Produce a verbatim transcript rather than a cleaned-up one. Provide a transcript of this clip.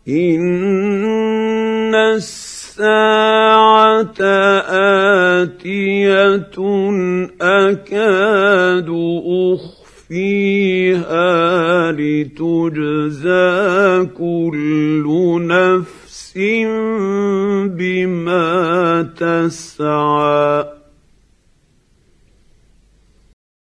إن الساعة آتية أكاد أخفيها لتجزى كل نفس بما تسعى